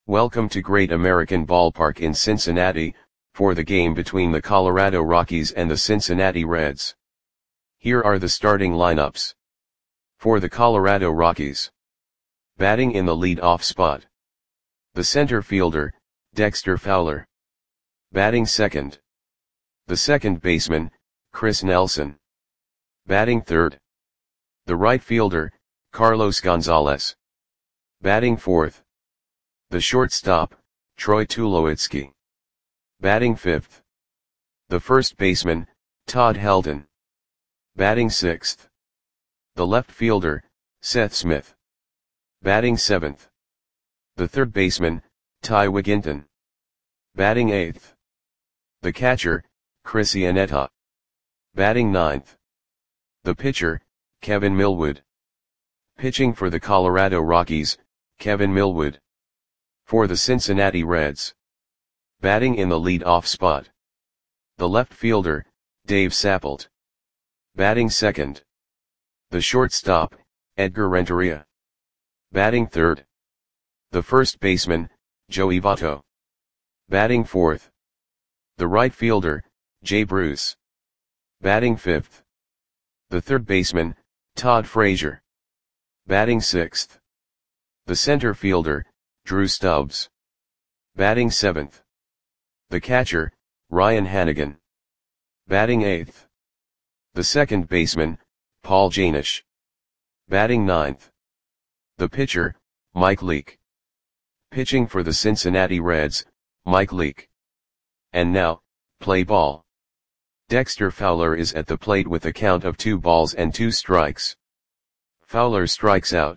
Welcome to Great American Ballpark in Cincinnati, for the game between the Colorado Rockies and the Cincinnati Reds. Here are the starting lineups. For the Colorado Rockies. Batting in the lead-off spot. The center fielder, Dexter Fowler. Batting second. The second baseman, Chris Nelson. Batting third. The right fielder, Carlos Gonzalez. Batting fourth. The shortstop, Troy Tulowitzki. Batting fifth. The first baseman, Todd Helton. Batting sixth. The left fielder, Seth Smith. Batting seventh. The third baseman, Ty Wigginton. Batting eighth. The catcher, Chris Iannetta. Batting ninth. The pitcher, Kevin Millwood. Pitching for the Colorado Rockies, Kevin Millwood. For the Cincinnati Reds. Batting in the lead-off spot. The left fielder, Dave Sapelt. Batting second. The shortstop, Edgar Renteria. Batting third. The first baseman, Joey Votto. Batting fourth. The right fielder, Jay Bruce. Batting fifth. The third baseman, Todd Frazier. Batting sixth. The center fielder, Drew Stubbs. Batting seventh. The catcher, Ryan Hanigan. Batting eighth. The second baseman, Paul Janish. Batting ninth. The pitcher, Mike Leake. Pitching for the Cincinnati Reds, Mike Leake. And now, play ball. Dexter Fowler is at the plate with a count of 2 balls and 2 strikes. Fowler strikes out.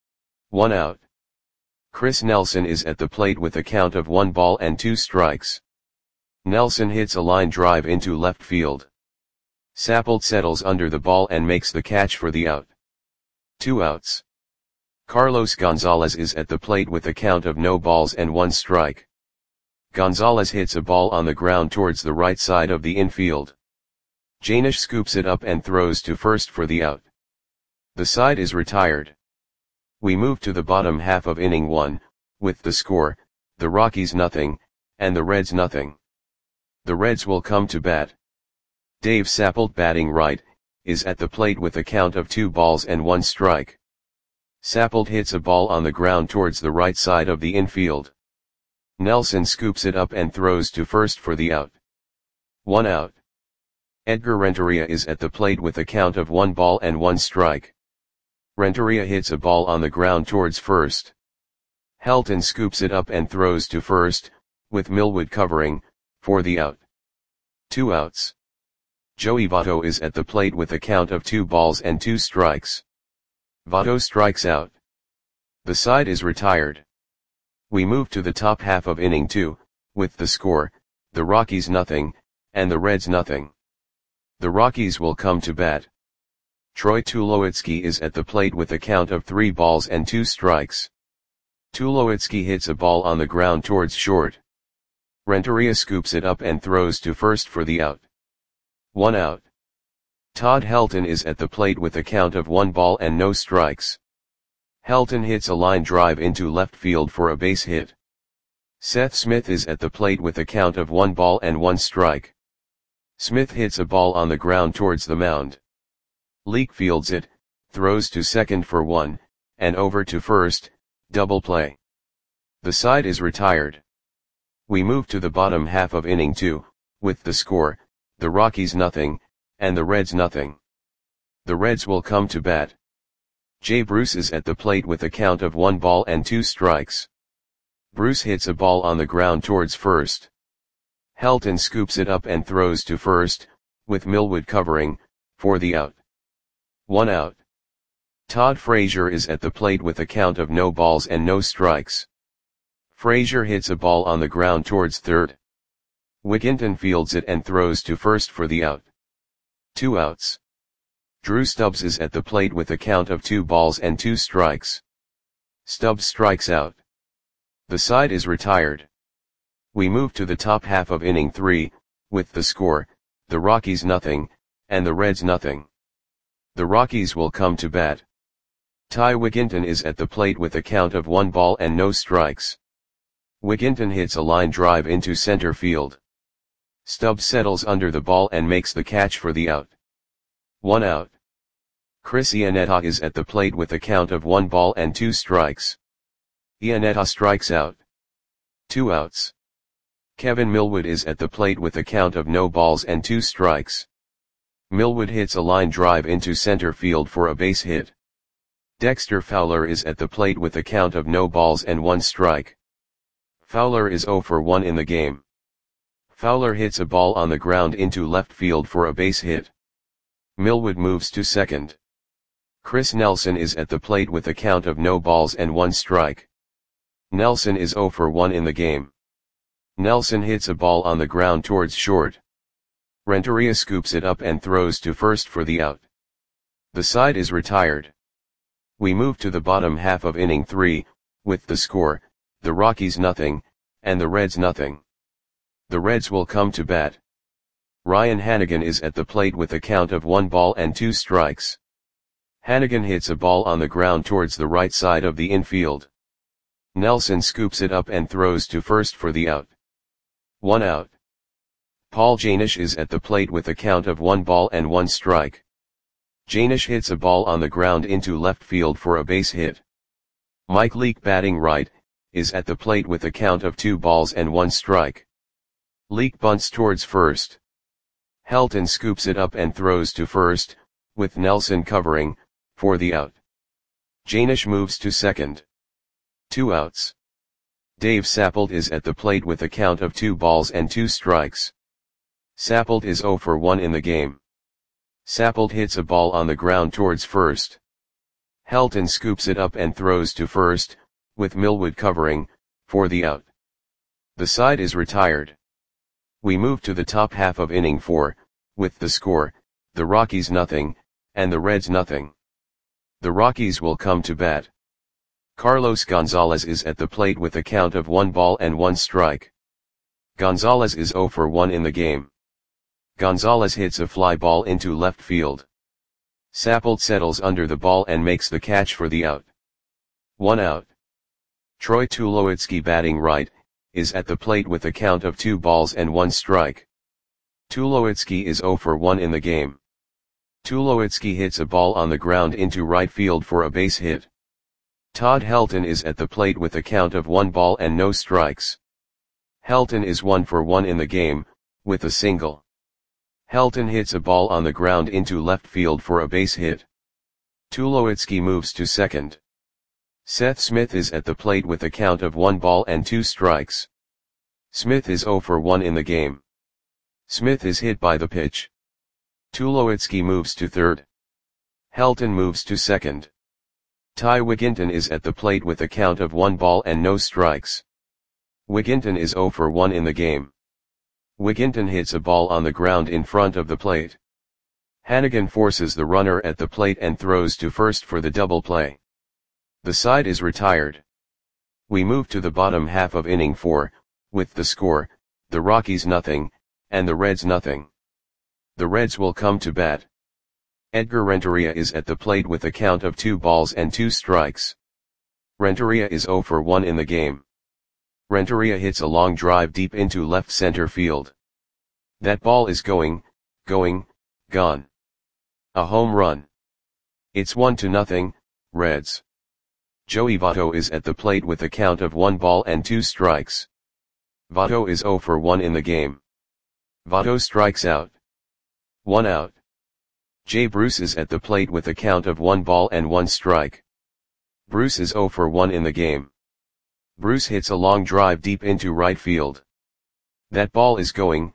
1 out. Chris Nelson is at the plate with a count of 1 ball and 2 strikes. Nelson hits a line drive into left field. Sapelt settles under the ball and makes the catch for the out. 2 outs. Carlos Gonzalez is at the plate with a count of no balls and 1 strike. Gonzalez hits a ball on the ground towards the right side of the infield. Janish scoops it up and throws to first for the out. The side is retired. We move to the bottom half of inning 1, with the score, the Rockies nothing, and the Reds nothing. The Reds will come to bat. Dave Sapelt, batting right, is at the plate with a count of 2 balls and 1 strike. Sapelt hits a ball on the ground towards the right side of the infield. Nelson scoops it up and throws to first for the out. 1 out. Edgar Renteria is at the plate with a count of 1 ball and 1 strike. Renteria hits a ball on the ground towards first. Helton scoops it up and throws to first, with Millwood covering, for the out. 2 outs. Joey Votto is at the plate with a count of 2 balls and 2 strikes. Votto strikes out. The side is retired. We move to the top half of inning 2, with the score, the Rockies nothing, and the Reds nothing. The Rockies will come to bat. Troy Tulowitzki is at the plate with a count of 3 balls and 2 strikes. Tulowitzki hits a ball on the ground towards short. Renteria scoops it up and throws to first for the out. 1 out. Todd Helton is at the plate with a count of 1 ball and no strikes. Helton hits a line drive into left field for a base hit. Seth Smith is at the plate with a count of 1 ball and 1 strike. Smith hits a ball on the ground towards the mound. Leake fields it, throws to second for 1, and over to first, double play. The side is retired. We move to the bottom half of inning 2, with the score, the Rockies nothing, and the Reds nothing. The Reds will come to bat. Jay Bruce is at the plate with a count of 1 ball and 2 strikes. Bruce hits a ball on the ground towards first. Helton scoops it up and throws to first, with Millwood covering, for the out. 1 out. Todd Frazier is at the plate with a count of no balls and no strikes. Frazier hits a ball on the ground towards third. Wigginton fields it and throws to first for the out. 2 outs. Drew Stubbs is at the plate with a count of 2 balls and 2 strikes. Stubbs strikes out. The side is retired. We move to the top half of inning 3, with the score, the Rockies nothing, and the Reds nothing. The Rockies will come to bat. Ty Wigginton is at the plate with a count of 1 ball and no strikes. Wigginton hits a line drive into center field. Stubbs settles under the ball and makes the catch for the out. 1 out. Chris Iannetta is at the plate with a count of 1 ball and 2 strikes. Iannetta strikes out. 2 outs. Kevin Millwood is at the plate with a count of no balls and 2 strikes. Millwood hits a line drive into center field for a base hit. Dexter Fowler is at the plate with a count of no balls and 1 strike. Fowler is 0 for 1 in the game. Fowler hits a ball on the ground into left field for a base hit. Millwood moves to second. Chris Nelson is at the plate with a count of no balls and 1 strike. Nelson is 0 for 1 in the game. Nelson hits a ball on the ground towards short. Renteria scoops it up and throws to first for the out. The side is retired. We move to the bottom half of inning 3, with the score, the Rockies nothing, and the Reds nothing. The Reds will come to bat. Ryan Hannigan is at the plate with a count of 1 ball and 2 strikes. Hannigan hits a ball on the ground towards the right side of the infield. Nelson scoops it up and throws to first for the out. 1 out. Paul Janish is at the plate with a count of 1 ball and 1 strike. Janish hits a ball on the ground into left field for a base hit. Mike Leake, batting right, is at the plate with a count of 2 balls and 1 strike. Leake bunts towards first. Helton scoops it up and throws to first, with Nelson covering, for the out. Janish moves to second. 2 outs. Dave Sappold is at the plate with a count of 2 balls and 2 strikes. Sappold is 0 for 1 in the game. Sappold hits a ball on the ground towards first. Helton scoops it up and throws to first, with Millwood covering, for the out. The side is retired. We move to the top half of inning 4, with the score, the Rockies nothing, and the Reds nothing. The Rockies will come to bat. Carlos Gonzalez is at the plate with a count of 1 ball and 1 strike. Gonzalez is 0 for 1 in the game. Gonzalez hits a fly ball into left field. Sappold settles under the ball and makes the catch for the out. 1 out. Troy Tulowitzki, batting right, is at the plate with a count of 2 balls and 1 strike. Tulowitzki is 0 for 1 in the game. Tulowitzki hits a ball on the ground into right field for a base hit. Todd Helton is at the plate with a count of 1 ball and no strikes. Helton is 1 for 1 in the game, with a single. Helton hits a ball on the ground into left field for a base hit. Tulowitzki moves to second. Seth Smith is at the plate with a count of 1 ball and 2 strikes. Smith is 0 for 1 in the game. Smith is hit by the pitch. Tulowitzki moves to third. Helton moves to second. Ty Wigginton is at the plate with a count of 1 ball and no strikes. Wigginton is 0 for 1 in the game. Wigginton hits a ball on the ground in front of the plate. Hannigan forces the runner at the plate and throws to first for the double play. The side is retired. We move to the bottom half of inning 4, with the score, the Rockies nothing, and the Reds nothing. The Reds will come to bat. Edgar Renteria is at the plate with a count of 2 balls and 2 strikes. Renteria is 0 for 1 in the game. Renteria hits a long drive deep into left center field. That ball is going, gone. A home run. It's 1-0, Reds. Joey Votto is at the plate with a count of 1 ball and 2 strikes. Votto is 0 for 1 in the game. Votto strikes out. 1 out. Jay Bruce is at the plate with a count of 1 ball and 1 strike. Bruce is 0 for 1 in the game. Bruce hits a long drive deep into right field. That ball is going,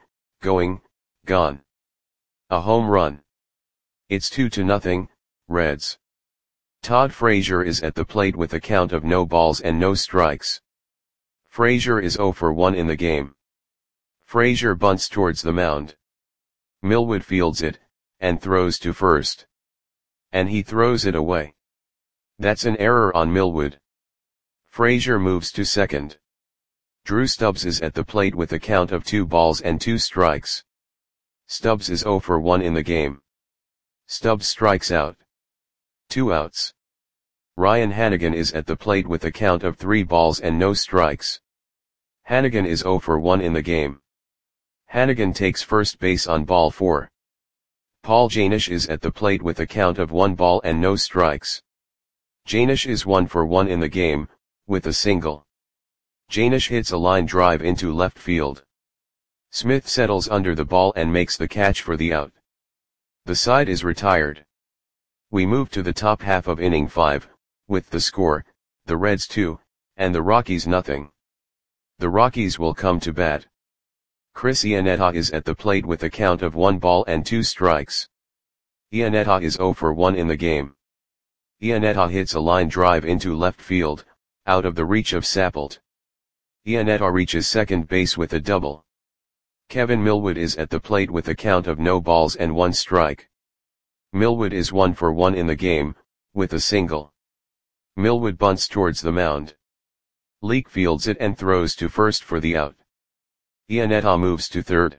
gone. A home run. It's 2-0, Reds. Todd Frazier is at the plate with a count of no balls and no strikes. Frazier is 0 for 1 in the game. Frazier bunts towards the mound. Millwood fields it, and throws to first. And he throws it away. That's an error on Millwood. Frazier moves to second. Drew Stubbs is at the plate with a count of 2 balls and 2 strikes. Stubbs is 0 for 1 in the game. Stubbs strikes out. 2 outs. Ryan Hannigan is at the plate with a count of 3 balls and no strikes. Hannigan is 0 for 1 in the game. Hannigan takes first base on ball 4. Paul Janish is at the plate with a count of 1 ball and no strikes. Janish is 1 for 1 in the game, with a single. Janish hits a line drive into left field. Smith settles under the ball and makes the catch for the out. The side is retired. We move to the top half of inning 5, with the score, the Reds 2, and the Rockies nothing. The Rockies will come to bat. Chris Iannetta is at the plate with a count of 1 ball and 2 strikes. Iannetta is 0 for 1 in the game. Iannetta hits a line drive into left field, out of the reach of Sapult. Iannetta reaches second base with a double. Kevin Millwood is at the plate with a count of no balls and 1 strike. Millwood is 1 for 1 in the game, with a single. Millwood bunts towards the mound. Leake fields it and throws to first for the out. Iannetta moves to third.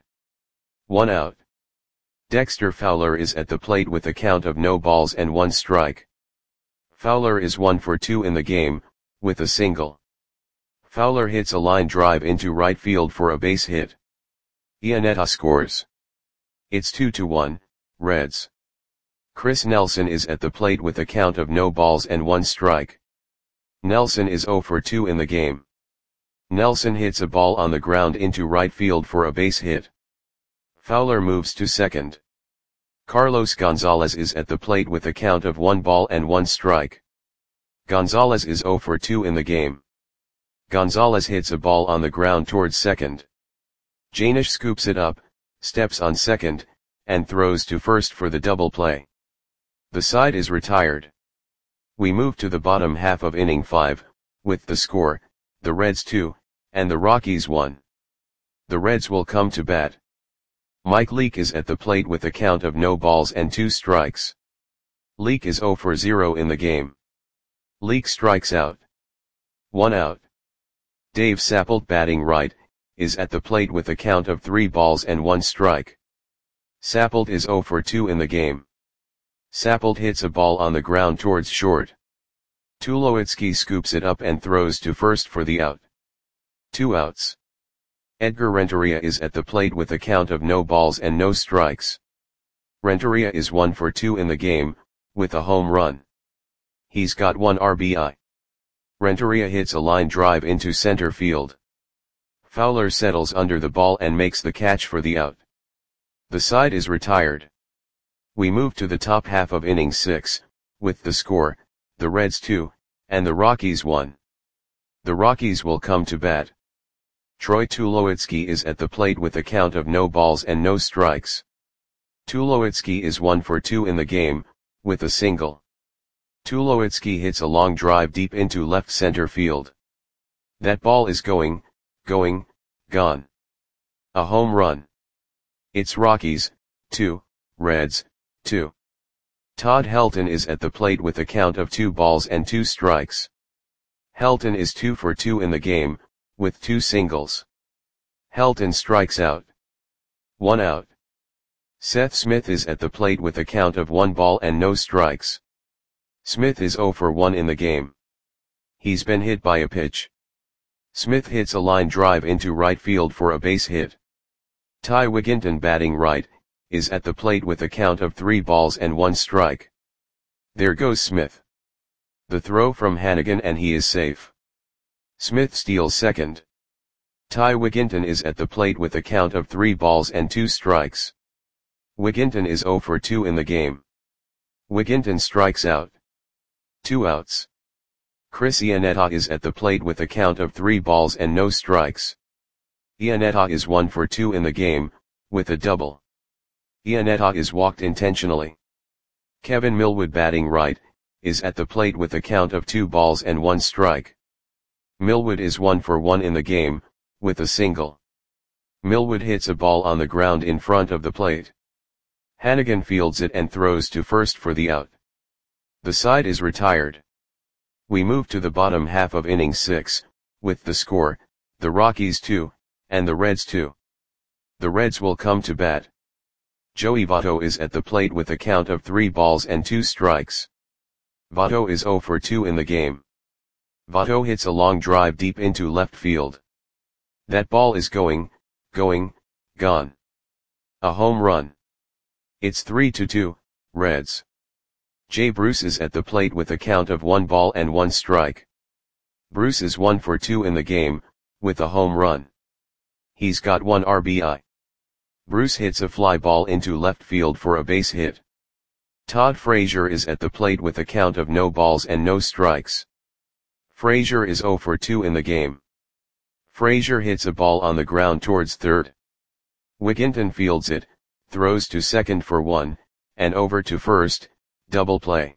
1 out. Dexter Fowler is at the plate with a count of no balls and 1 strike. Fowler is 1 for 2 in the game, with a single. Fowler hits a line drive into right field for a base hit. Iannetta scores. It's 2-1, Reds. Chris Nelson is at the plate with a count of no balls and 1 strike. Nelson is 0 for 2 in the game. Nelson hits a ball on the ground into right field for a base hit. Fowler moves to second. Carlos Gonzalez is at the plate with a count of 1 ball and 1 strike. Gonzalez is 0 for 2 in the game. Gonzalez hits a ball on the ground towards second. Janish scoops it up, steps on second, and throws to first for the double play. The side is retired. We move to the bottom half of inning 5, with the score, the Reds 2, and the Rockies 1. The Reds will come to bat. Mike Leake is at the plate with a count of no balls and 2 strikes. Leake is 0 for 0 in the game. Leake strikes out. 1 out. Dave Sapult, batting right, is at the plate with a count of 3 balls and 1 strike. Sapult is 0 for 2 in the game. Sapult hits a ball on the ground towards short. Tulowitzki scoops it up and throws to first for the out. 2 outs. Edgar Renteria is at the plate with a count of no balls and no strikes. Renteria is 1 for 2 in the game, with a home run. He's got 1 RBI. Renteria hits a line drive into center field. Fowler settles under the ball and makes the catch for the out. The side is retired. We move to the top half of inning 6, with the score, the Reds 2, and the Rockies 1. The Rockies will come to bat. Troy Tulowitzki is at the plate with a count of no balls and no strikes. Tulowitzki is 1 for 2 in the game, with a single. Tulowitzki hits a long drive deep into left center field. That ball is gone. A home run. It's Rockies 2, Reds 2. Todd Helton is at the plate with a count of 2 balls and 2 strikes. Helton is 2 for 2 in the game, with 2 singles. Helton strikes out. 1 out. Seth Smith is at the plate with a count of 1 ball and no strikes. Smith is 0 for 1 in the game. He's been hit by a pitch. Smith hits a line drive into right field for a base hit. Ty Wigginton, batting right, is at the plate with a count of 3 balls and 1 strike. There goes Smith. The throw from Hannigan and he is safe. Smith steals second. Ty Wigginton is at the plate with a count of 3 balls and 2 strikes. Wigginton is 0 for 2 in the game. Wigginton strikes out. 2 outs. Chris Iannetta is at the plate with a count of 3 balls and no strikes. Iannetta is 1 for 2 in the game, with a double. Iannetta is walked intentionally. Kevin Millwood, batting right, is at the plate with a count of 2 balls and 1 strike. Millwood is 1 for 1 in the game, with a single. Millwood hits a ball on the ground in front of the plate. Hannigan fields it and throws to first for the out. The side is retired. We move to the bottom half of inning 6, with the score, the Rockies 2, and the Reds 2. The Reds will come to bat. Joey Votto is at the plate with a count of 3 balls and 2 strikes. Votto is 0 for 2 in the game. Votto hits a long drive deep into left field. That ball is going, gone. A home run. It's 3-2, Reds. Jay Bruce is at the plate with a count of 1 ball and 1 strike. Bruce is 1 for 2 in the game, with a home run. He's got 1 RBI. Bruce hits a fly ball into left field for a base hit. Todd Frazier is at the plate with a count of no balls and no strikes. Frazier is 0 for 2 in the game. Frazier hits a ball on the ground towards third. Wigginton fields it, throws to second for 1, and over to first, double play.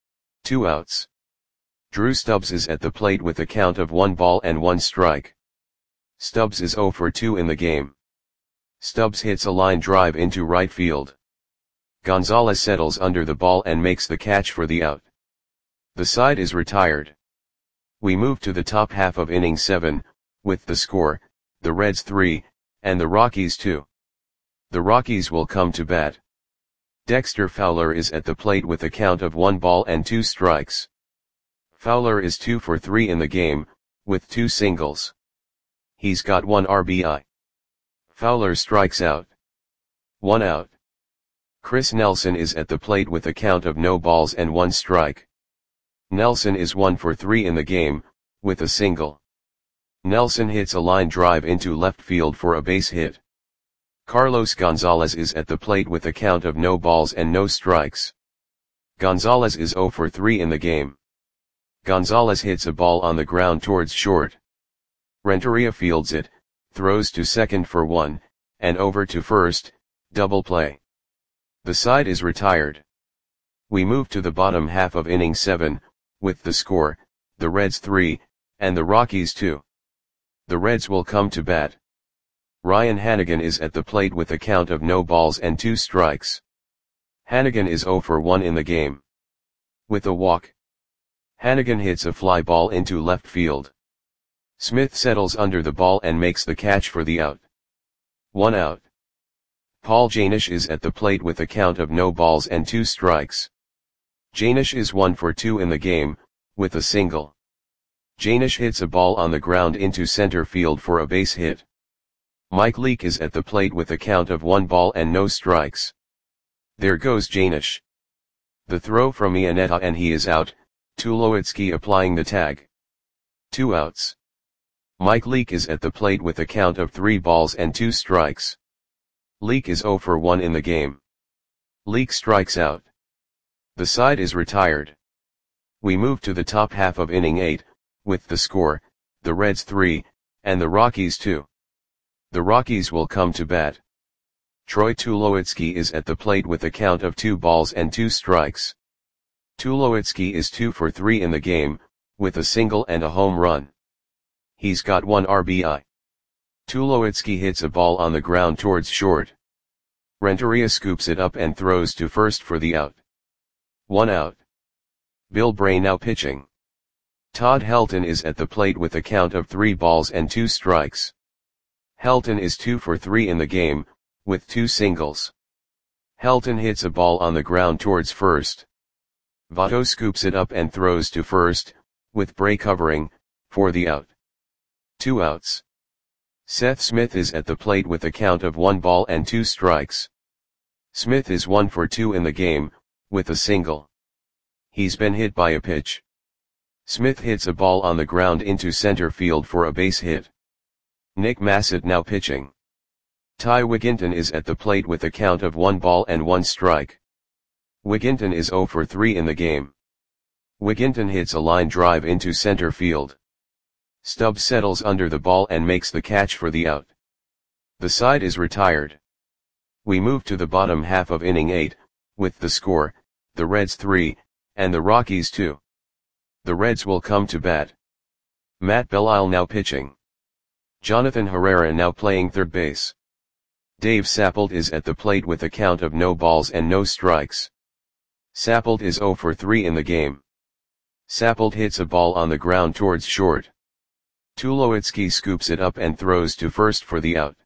2 outs. Drew Stubbs is at the plate with a count of 1 ball and 1 strike. Stubbs is 0 for 2 in the game. Stubbs hits a line drive into right field. Gonzalez settles under the ball and makes the catch for the out. The side is retired. We move to the top half of inning 7, with the score, the Reds 3, and the Rockies 2. The Rockies will come to bat. Dexter Fowler is at the plate with a count of 1 ball and 2 strikes. Fowler is 2 for 3 in the game, with 2 singles. He's got 1 RBI. Fowler strikes out. 1 out. Chris Nelson is at the plate with a count of no balls and 1 strike. Nelson is 1 for 3 in the game, with a single. Nelson hits a line drive into left field for a base hit. Carlos Gonzalez is at the plate with a count of no balls and no strikes. Gonzalez is 0 for 3 in the game. Gonzalez hits a ball on the ground towards short. Renteria fields it, throws to second for 1, and over to first, double play. The side is retired. We move to the bottom half of inning 7, with the score, the Reds 3, and the Rockies 2. The Reds will come to bat. Ryan Hanigan is at the plate with a count of no balls and 2 strikes. Hanigan is 0 for 1 in the game. With a walk. Hanigan hits a fly ball into left field. Smith settles under the ball and makes the catch for the out. 1 out. Paul Janish is at the plate with a count of no balls and 2 strikes. Janish is 1 for 2 in the game, with a single. Janish hits a ball on the ground into center field for a base hit. Mike Leake is at the plate with a count of 1 ball and no strikes. There goes Janish. The throw from Iannetta and he is out, Tulowitzki applying the tag. 2 outs. Mike Leake is at the plate with a count of 3 balls and 2 strikes. Leake is 0 for 1 in the game. Leake strikes out. The side is retired. We move to the top half of inning 8, with the score, the Reds 3, and the Rockies 2. The Rockies will come to bat. Troy Tulowitzki is at the plate with a count of 2 balls and 2 strikes. Tulowitzki is 2 for 3 in the game, with a single and a home run. He's got 1 RBI. Tulowitzki hits a ball on the ground towards short. Renteria scoops it up and throws to first for the out. 1 out. Bill Bray now pitching. Todd Helton is at the plate with a count of 3 balls and 2 strikes. Helton is 2 for 3 in the game, with 2 singles. Helton hits a ball on the ground towards first. Votto scoops it up and throws to first, with Bray covering, for the out. 2 outs. Seth Smith is at the plate with a count of 1 ball and 2 strikes. Smith is 1 for 2 in the game, with a single. He's been hit by a pitch. Smith hits a ball on the ground into center field for a base hit. Nick Massett now pitching. Ty Wigginton is at the plate with a count of 1 ball and 1 strike. Wigginton is 0 for 3 in the game. Wigginton hits a line drive into center field. Stubbs settles under the ball and makes the catch for the out. The side is retired. We move to the bottom half of inning 8, with the score, the Reds 3, and the Rockies 2. The Reds will come to bat. Matt Belisle now pitching. Jonathan Herrera now playing third base. Dave Sappold is at the plate with a count of no balls and no strikes. Sappold is 0 for 3 in the game. Sappold hits a ball on the ground towards short. Tulowitzki scoops it up and throws to first for the out.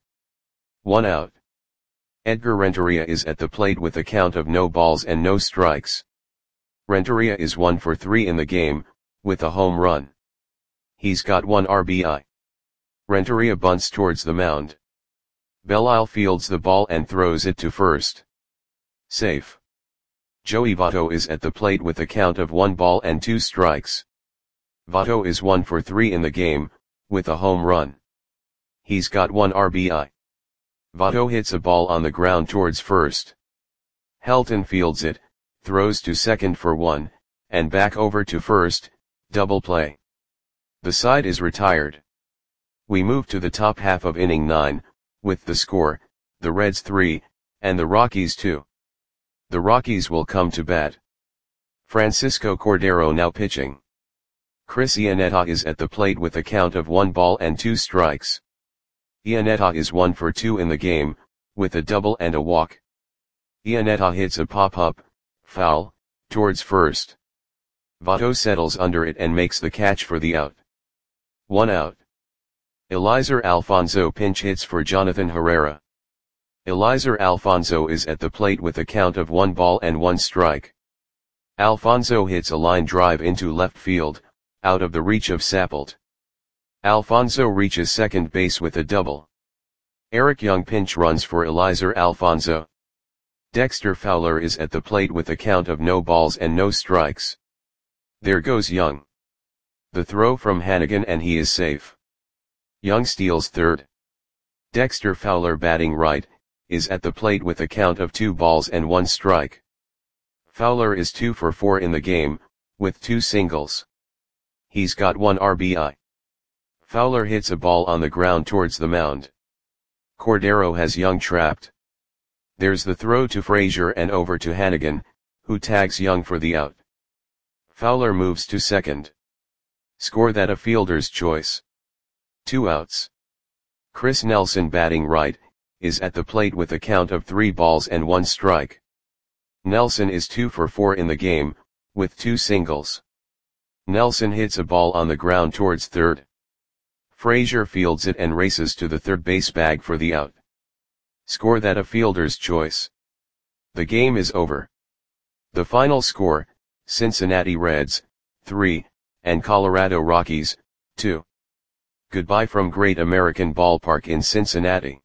1 out. Edgar Renteria is at the plate with a count of no balls and no strikes. Renteria is 1 for 3 in the game, with a home run. He's got 1 RBI. Renteria bunts towards the mound. Belial fields the ball and throws it to first. Safe. Joey Votto is at the plate with a count of 1-2 strikes. Votto is 1 for 3 in the game, with a home run. He's got 1 RBI. Votto hits a ball on the ground towards first. Helton fields it, throws to second for 1, and back over to first, double play. The side is retired. We move to the top half of inning 9, with the score, the Reds 3, and the Rockies 2. The Rockies will come to bat. Francisco Cordero now pitching. Chris Iannetta is at the plate with a count of 1-2 strikes. Iannetta is 1 for 2 in the game, with a double and a walk. Iannetta hits a pop-up, foul, towards first. Votto settles under it and makes the catch for the out. 1 out. Eliezer Alfonso pinch hits for Jonathan Herrera. Eliezer Alfonso is at the plate with a count of 1-1 strike. Alfonso hits a line drive into left field, out of the reach of Sapult. Alfonso reaches second base with a double. Eric Young pinch runs for Eliezer Alfonso. Dexter Fowler is at the plate with a count of no balls and no strikes. There goes Young. The throw from Hannigan and he is safe. Young steals third. Dexter Fowler batting right, is at the plate with a count of 2 balls and 1 strike. Fowler is 2 for 4 in the game, with 2 singles. He's got 1 RBI. Fowler hits a ball on the ground towards the mound. Cordero has Young trapped. There's the throw to Frazier and over to Hannigan, who tags Young for the out. Fowler moves to second. Score that a fielder's choice. 2 outs. Chris Nelson batting right, is at the plate with a count of 3 balls and 1 strike. Nelson is 2 for 4 in the game, with 2 singles. Nelson hits a ball on the ground towards third. Frazier fields it and races to the third base bag for the out. Score that a fielder's choice. The game is over. The final score, Cincinnati Reds, 3, and Colorado Rockies, 2. Goodbye from Great American Ballpark in Cincinnati.